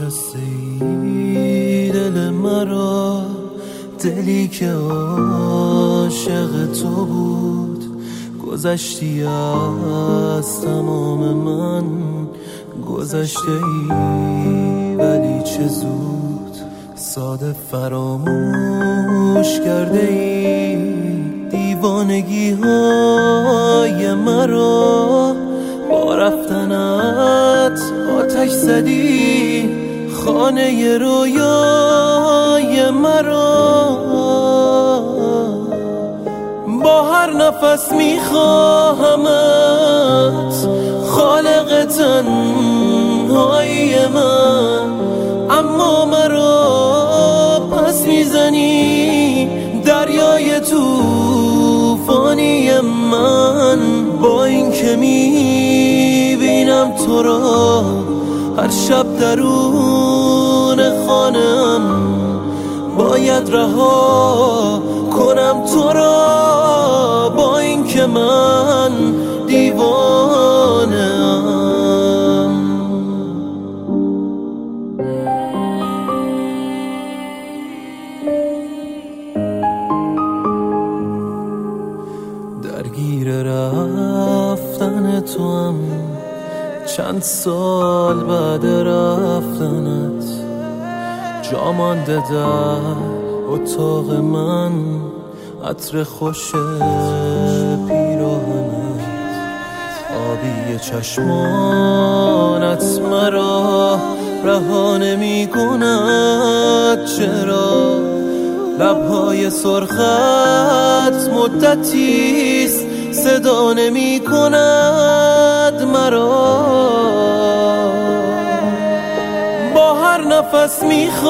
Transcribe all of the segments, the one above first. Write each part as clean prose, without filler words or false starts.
شکسته ای دل مرا، دلی که عاشق تو بود. گذشتی از تمام من، گذشته ای ولی چه زود. ساده فراموش کرده ای دیوانگی های مرا. با رفتنت آتش زدی خانه رویای مرا. با هر نفس میخواهمت خالق تنهایی من، اما مرا پس میزنی دریای توفانی من. با این که میبینم تو را هر شب درون خانم، باید رها کنم تو را. با این که من دیوانه‌ام. درگیر رفتن تو هم چند سال بعد رفتنت، جا مانده در اتاق من عطر خوش پیراهنت. آبی چشمانت مرا رها نمی کند، چرا؟ لبهای سرخت مدتیست صدا نمی کند مرا. با هر نفس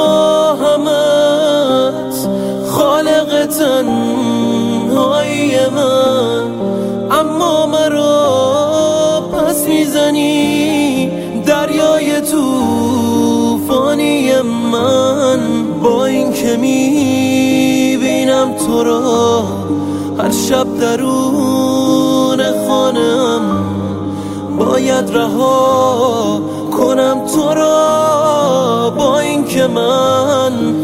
میخواهمت خالق تنهایی من، اما مرا پس میزنی دریای توفانی من. با این که میبینم تو را هر شب درون خانم، باید رها کنم تو را. با این که من